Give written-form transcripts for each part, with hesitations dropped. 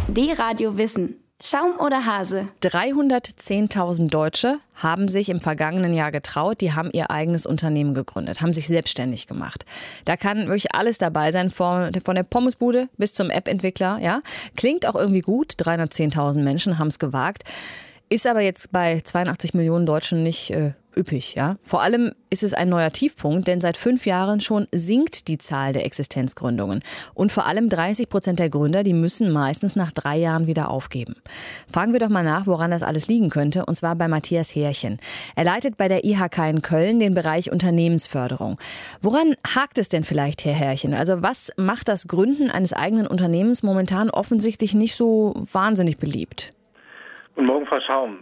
D-Radio Wissen. Schaum oder Hase? 310.000 Deutsche haben sich im vergangenen Jahr getraut, die haben ihr eigenes Unternehmen gegründet, haben sich selbstständig gemacht. Da kann wirklich alles dabei sein, von der Pommesbude bis zum App-Entwickler. Ja? Klingt auch irgendwie gut, 310.000 Menschen haben es gewagt. Ist aber jetzt bei 82 Millionen Deutschen nicht üppig. Ja? Vor allem ist es ein neuer Tiefpunkt, denn seit 5 Jahren schon sinkt die Zahl der Existenzgründungen. Und vor allem 30% der Gründer, die müssen meistens nach 3 Jahren wieder aufgeben. Fragen wir doch mal nach, woran das alles liegen könnte, und zwar bei Matthias Härchen. Er leitet bei der IHK in Köln den Bereich Unternehmensförderung. Woran hakt es denn vielleicht, Herr Härchen? Also was macht das Gründen eines eigenen Unternehmens momentan offensichtlich nicht so wahnsinnig beliebt? Guten Morgen, Frau Schaum.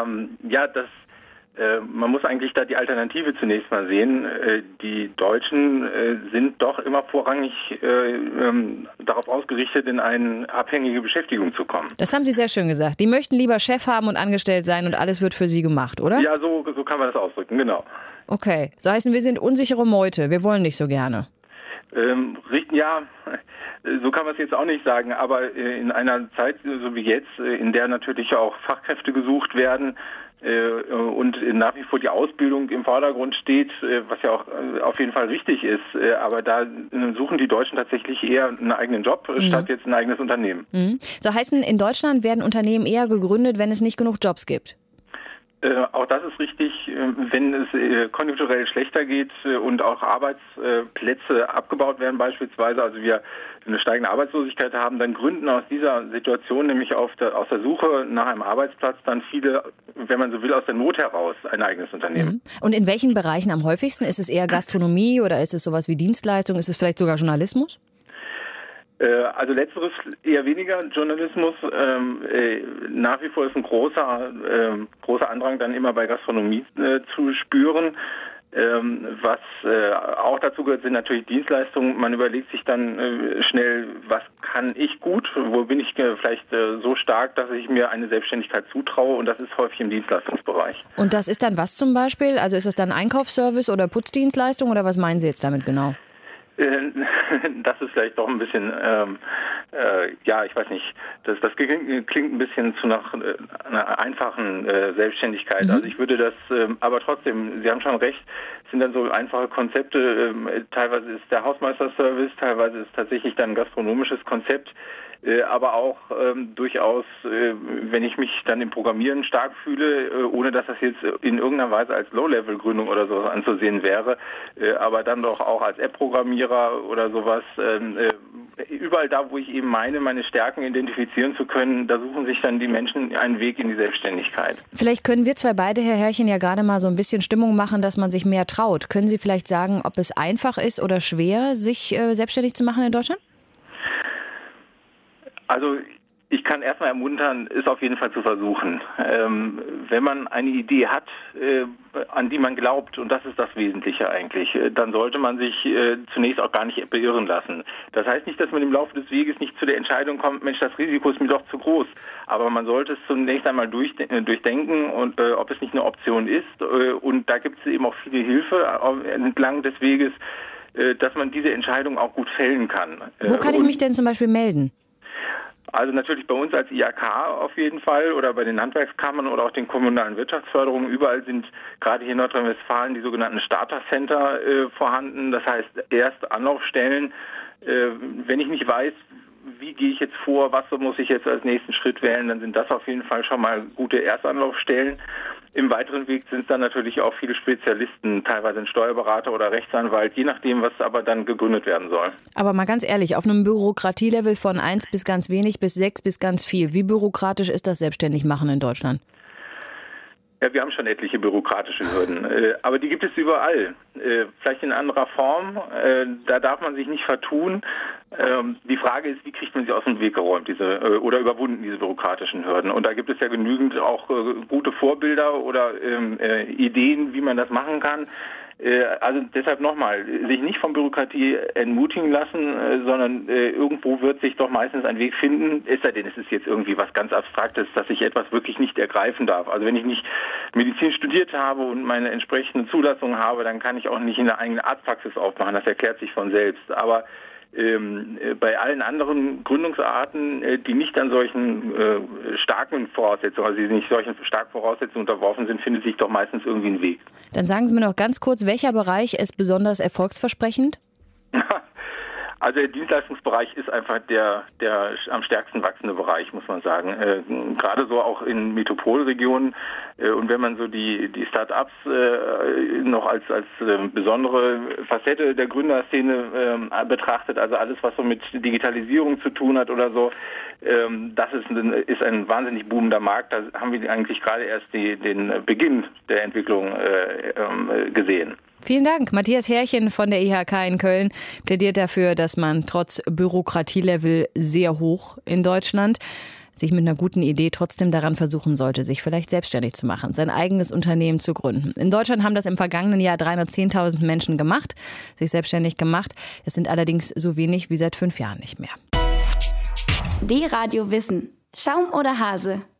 Man muss eigentlich da die Alternative zunächst mal sehen. Die Deutschen sind doch immer vorrangig darauf ausgerichtet, in eine abhängige Beschäftigung zu kommen. Das haben Sie sehr schön gesagt. Die möchten lieber Chef haben und angestellt sein und alles wird für sie gemacht, oder? Ja, so kann man das ausdrücken, genau. Okay, so heißen, wir sind unsichere Meute. Wir wollen nicht so gerne. So kann man es jetzt auch nicht sagen, aber in einer Zeit so wie jetzt, in der natürlich auch Fachkräfte gesucht werden und nach wie vor die Ausbildung im Vordergrund steht, was ja auch auf jeden Fall richtig ist, aber da suchen die Deutschen tatsächlich eher einen eigenen Job statt jetzt ein eigenes Unternehmen. So heißen, in Deutschland werden Unternehmen eher gegründet, wenn es nicht genug Jobs gibt. Auch das ist richtig, wenn es konjunkturell schlechter geht und auch Arbeitsplätze abgebaut werden beispielsweise, also wir eine steigende Arbeitslosigkeit haben, dann gründen aus dieser Situation, nämlich aus der Suche nach einem Arbeitsplatz, dann viele, wenn man so will, aus der Not heraus ein eigenes Unternehmen. Und in welchen Bereichen am häufigsten? Ist es eher Gastronomie oder ist es sowas wie Dienstleistung? Ist es vielleicht sogar Journalismus? Also letzteres eher weniger Journalismus. Nach wie vor ist ein großer Andrang dann immer bei Gastronomie zu spüren. Was auch dazu gehört, sind natürlich Dienstleistungen. Man überlegt sich dann schnell, was kann ich gut, wo bin ich vielleicht so stark, dass ich mir eine Selbstständigkeit zutraue, und das ist häufig im Dienstleistungsbereich. Und das ist dann was zum Beispiel? Also ist das dann Einkaufsservice oder Putzdienstleistung oder was meinen Sie jetzt damit genau? Das ist vielleicht doch ein bisschen, ich weiß nicht, das klingt ein bisschen zu nach einer einfachen Selbstständigkeit. Also ich würde das, aber trotzdem, Sie haben schon recht, es sind dann so einfache Konzepte, teilweise ist der Hausmeisterservice, teilweise ist tatsächlich dann ein gastronomisches Konzept, aber auch durchaus, wenn ich mich dann im Programmieren stark fühle, ohne dass das jetzt in irgendeiner Weise als Low-Level-Gründung oder sowas anzusehen wäre, aber dann doch auch als App-Programmierer oder sowas, überall da, wo ich eben meine Stärken identifizieren zu können, da suchen sich dann die Menschen einen Weg in die Selbstständigkeit. Vielleicht können wir zwei beide, Herr Härchen, ja gerade mal so ein bisschen Stimmung machen, dass man sich mehr traut. Können Sie vielleicht sagen, ob es einfach ist oder schwer, sich selbstständig zu machen in Deutschland? Also ich kann erstmal ermuntern, es auf jeden Fall zu versuchen. Wenn man eine Idee hat, an die man glaubt, und das ist das Wesentliche eigentlich, dann sollte man sich zunächst auch gar nicht beirren lassen. Das heißt nicht, dass man im Laufe des Weges nicht zu der Entscheidung kommt, Mensch, das Risiko ist mir doch zu groß. Aber man sollte es zunächst einmal durchdenken, und ob es nicht eine Option ist. Und da gibt es eben auch viele Hilfe entlang des Weges, dass man diese Entscheidung auch gut fällen kann. Wo kann ich mich denn zum Beispiel melden? Also natürlich bei uns als IHK auf jeden Fall oder bei den Handwerkskammern oder auch den kommunalen Wirtschaftsförderungen. Überall sind gerade hier in Nordrhein-Westfalen die sogenannten Starter-Center vorhanden. Das heißt, erst Anlaufstellen. Wenn ich nicht weiß, wie gehe ich jetzt vor, was muss ich jetzt als nächsten Schritt wählen, dann sind das auf jeden Fall schon mal gute Erstanlaufstellen. Im weiteren Weg sind es dann natürlich auch viele Spezialisten, teilweise ein Steuerberater oder Rechtsanwalt, je nachdem, was aber dann gegründet werden soll. Aber mal ganz ehrlich, auf einem Bürokratielevel von 1 bis ganz wenig bis 6 bis ganz viel, wie bürokratisch ist das Selbstständigmachen in Deutschland? Ja, wir haben schon etliche bürokratische Hürden, aber die gibt es überall. Vielleicht in anderer Form, da darf man sich nicht vertun. Die Frage ist, wie kriegt man sie aus dem Weg geräumt, oder überwunden, diese bürokratischen Hürden. Und da gibt es ja genügend auch gute Vorbilder oder Ideen, wie man das machen kann. Also deshalb nochmal, sich nicht von Bürokratie entmutigen lassen, sondern irgendwo wird sich doch meistens ein Weg finden, es sei denn, es ist jetzt irgendwie was ganz Abstraktes, dass ich etwas wirklich nicht ergreifen darf. Also wenn ich nicht Medizin studiert habe und meine entsprechende Zulassung habe, dann kann ich auch nicht in eine eigene Arztpraxis aufmachen, das erklärt sich von selbst. Aber Bei allen anderen Gründungsarten, die nicht an solchen starken Voraussetzungen, also die nicht solchen starken Voraussetzungen unterworfen sind, findet sich doch meistens irgendwie ein Weg. Dann sagen Sie mir noch ganz kurz, welcher Bereich ist besonders erfolgsversprechend? Also der Dienstleistungsbereich ist einfach der am stärksten wachsende Bereich, muss man sagen. Gerade so auch in Metropolregionen. Und wenn man so die Start-ups noch als besondere Facette der Gründerszene betrachtet, also alles, was so mit Digitalisierung zu tun hat oder so, das ist ein wahnsinnig boomender Markt. Da haben wir eigentlich gerade erst den Beginn der Entwicklung gesehen. Vielen Dank. Matthias Härchen von der IHK in Köln plädiert dafür, dass man trotz Bürokratielevel sehr hoch in Deutschland sich mit einer guten Idee trotzdem daran versuchen sollte, sich vielleicht selbstständig zu machen, sein eigenes Unternehmen zu gründen. In Deutschland haben das im vergangenen Jahr 310.000 Menschen gemacht, sich selbstständig gemacht. Es sind allerdings so wenig wie seit 5 Jahren nicht mehr. D-Radio Wissen. Schaum oder Hase?